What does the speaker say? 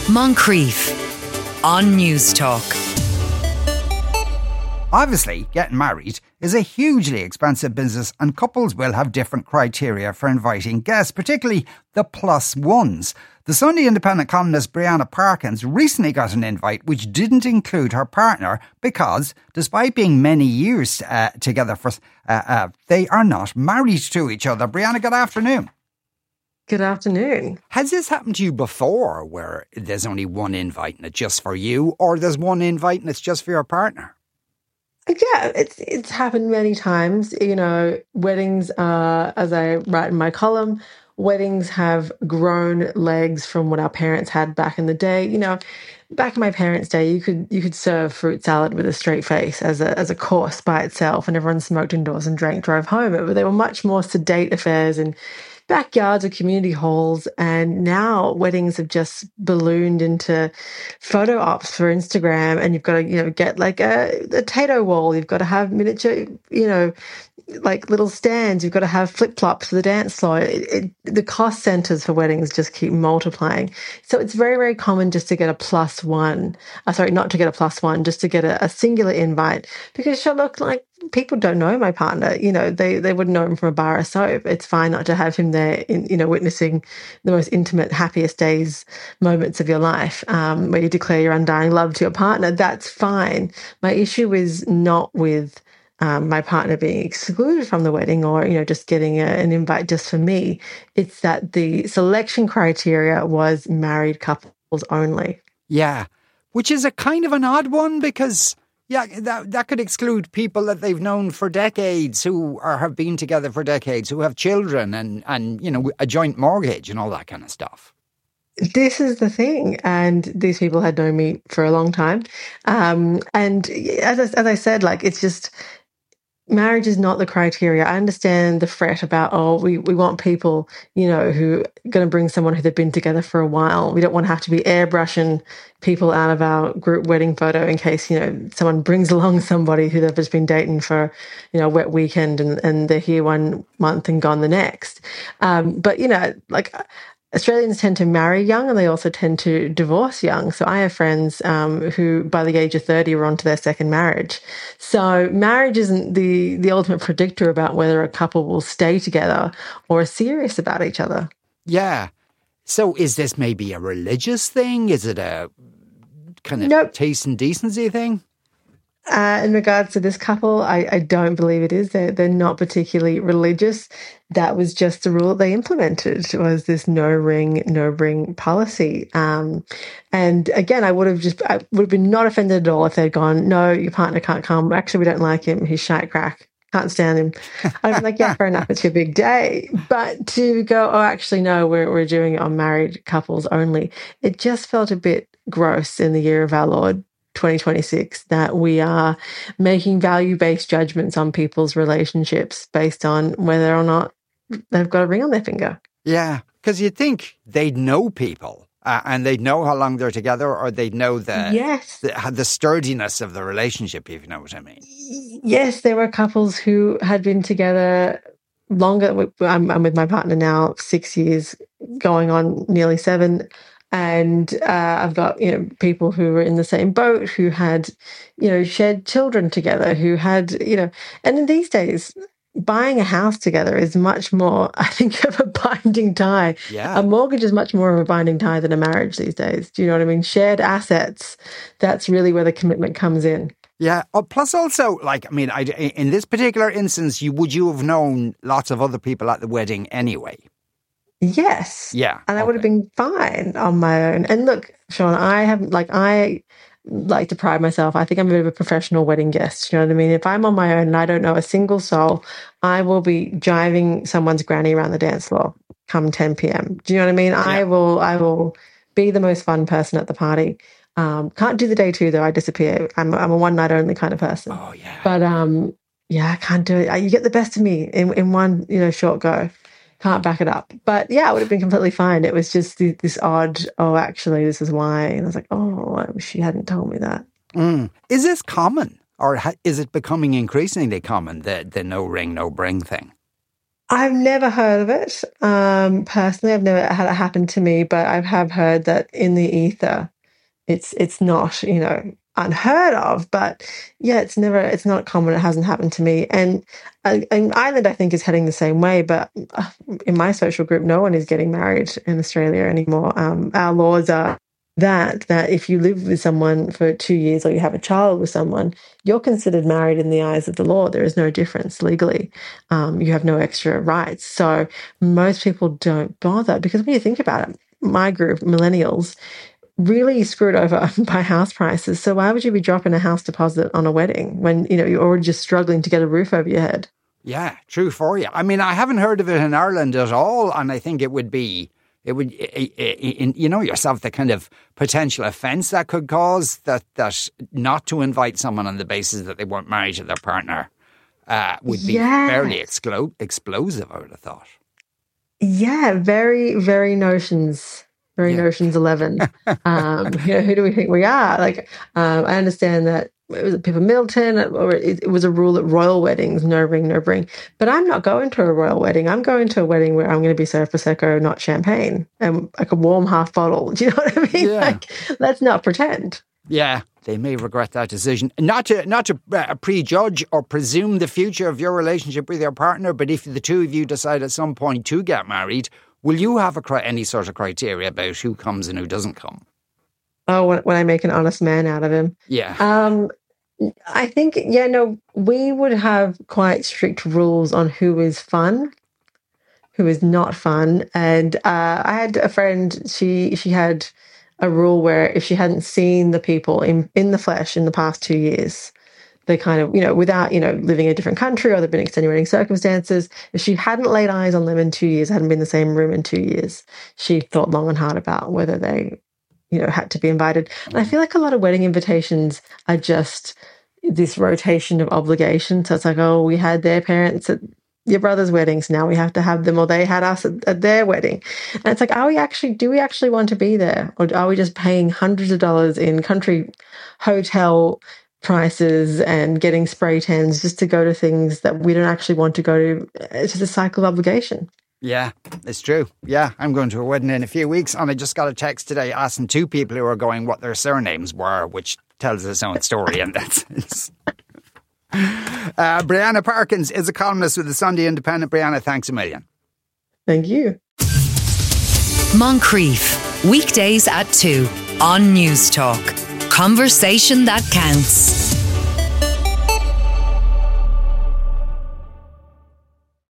Moncrief on News Talk. Obviously, getting married is a hugely expensive business and couples will have different criteria for inviting guests, particularly the plus ones. The Sunday Independent columnist Brianna Parkins recently got an invite which didn't include her partner because, despite being many years together, they are not married to each other. Brianna, good afternoon. Good afternoon. Has this happened to you before, where there's only one invite and it's just for you, or there's one invite and it's just for your partner? Yeah, it's happened many times. You know, weddings are, as I write in my column, weddings have grown legs from what our parents had back in the day. You know, back in my parents' day, you could serve fruit salad with a straight face as a course by itself, and everyone smoked indoors and drove home. But they were much more sedate affairs in backyards or community halls, and now weddings have just ballooned into photo ops for Instagram, and you've got to get like a Tato wall, you've got to have miniature like little stands, you've got to have flip-flops for the dance floor. The cost centers for weddings just keep multiplying. So it's very, very common just to get a plus one. Not to get a plus one, just to get a singular invite. Because sure, look, like, people don't know my partner. You know, they wouldn't know him from a bar of soap. It's fine not to have him there, witnessing the most intimate, happiest days, moments of your life, where you declare your undying love to your partner. That's fine. My issue is not with my partner being excluded from the wedding, or, just getting an invite just for me. It's that the selection criteria was married couples only. Yeah, which is a kind of an odd one because, yeah, that could exclude people that they've known for decades, who have been together for decades, who have children and a joint mortgage and all that kind of stuff. This is the thing, and these people had known me for a long time. And as I said, like, it's just, marriage is not the criteria. I understand the fret about, we want people, who are going to bring someone who they've been together for a while. We don't want to have to be airbrushing people out of our group wedding photo in case, someone brings along somebody who they've just been dating for, a wet weekend and they're here 1 month and gone the next. But, Australians tend to marry young and they also tend to divorce young. So I have friends who, by the age of 30, were on to their second marriage. So marriage isn't the ultimate predictor about whether a couple will stay together or are serious about each other. Yeah. So is this maybe a religious thing? Is it a kind of taste and decency thing? In regards to this couple, I don't believe it is. They're not particularly religious. That was just the rule they implemented, was this no ring, no bring policy. And again, I would have been not offended at all if they'd gone, no, your partner can't come. Actually, we don't like him. He's shite crack. Can't stand him. I'd be like, yeah, fair enough. It's your big day. But to go, actually, no, we're doing it on married couples only. It just felt a bit gross in the year of our Lord 2026 that we are making value-based judgments on people's relationships based on whether or not they've got a ring on their finger. Yeah, because you'd think they'd know people and they'd know how long they're together, or they'd know the sturdiness of the relationship, if you know what I mean. Yes, there were couples who had been together longer. I'm with my partner now 6 years, going on nearly 7. And I've got, people who were in the same boat, who had, shared children together, who had, and in these days, buying a house together is much more, I think, of a binding tie. Yeah. A mortgage is much more of a binding tie than a marriage these days. Do you know what I mean? Shared assets, that's really where the commitment comes in. Yeah. Plus also, in this particular instance, would you have known lots of other people at the wedding anyway? Yes. Yeah. And I would have been fine on my own. And look, Sean, I like to pride myself. I think I'm a bit of a professional wedding guest. You know what I mean? If I'm on my own and I don't know a single soul, I will be driving someone's granny around the dance floor come 10 p.m. Do you know what I mean? Yeah. I will be the most fun person at the party. Can't do the day two though. I disappear. I'm a one night only kind of person. Oh yeah. But I can't do it. You get the best of me in one short go. Can't back it up. But yeah, I would have been completely fine. It was just this odd, actually, this is why. And I was like, I wish she hadn't told me that. Is this common? Or is it becoming increasingly common, the no ring, no bring thing? I've never heard of it. Personally, I've never had it happen to me, but I have heard that in the ether, it's not, unheard of, but yeah, it's not common. It hasn't happened to me. And Ireland, I think, is heading the same way, but in my social group, no one is getting married in Australia anymore. Our laws are that if you live with someone for 2 years or you have a child with someone, you're considered married in the eyes of the law. There is no difference legally. You have no extra rights. So most people don't bother, because when you think about it, my group, millennials, really screwed over by house prices. So why would you be dropping a house deposit on a wedding when, you're already just struggling to get a roof over your head? Yeah, true for you. I mean, I haven't heard of it in Ireland at all, and I think it would, yourself, the kind of potential offence that could cause, that not to invite someone on the basis that they weren't married to their partner would be fairly explosive, I would have thought. Yeah, very, very notions. Notions 11. Who do we think we are? Like, I understand that it was Pippa Middleton, or it was a rule at royal weddings, no ring, no bring. But I'm not going to a royal wedding. I'm going to a wedding where I'm going to be served Prosecco, not champagne, and like a warm half bottle. Do you know what I mean? Yeah. Like, let's not pretend. Yeah, they may regret that decision. Not to prejudge or presume the future of your relationship with your partner, but if the two of you decide at some point to get married, will you have any sort of criteria about who comes and who doesn't come? Oh, when I make an honest man out of him? Yeah. I think, we would have quite strict rules on who is fun, who is not fun. And I had a friend, she had a rule where if she hadn't seen the people in the flesh in the past 2 years, they kind of, without, living in a different country or there've been extenuating circumstances, if she hadn't laid eyes on them in 2 years, hadn't been in the same room in 2 years, she thought long and hard about whether they, had to be invited. And I feel like a lot of wedding invitations are just this rotation of obligation. So it's like, oh, we had their parents at your brother's weddings, now we have to have them, or they had us at their wedding. And it's like, do we actually want to be there? Or are we just paying hundreds of dollars in country hotel prices and getting spray tans just to go to things that we don't actually want to go to? It's just a cycle of obligation. Yeah, it's true. Yeah, I'm going to a wedding in a few weeks, and I just got a text today asking two people who are going what their surnames were, which tells its own story in that sense. Brianna Parkins is a columnist with the Sunday Independent. Brianna, thanks a million. Thank you. Moncrief, weekdays at 2 on News Talk. Conversation that counts.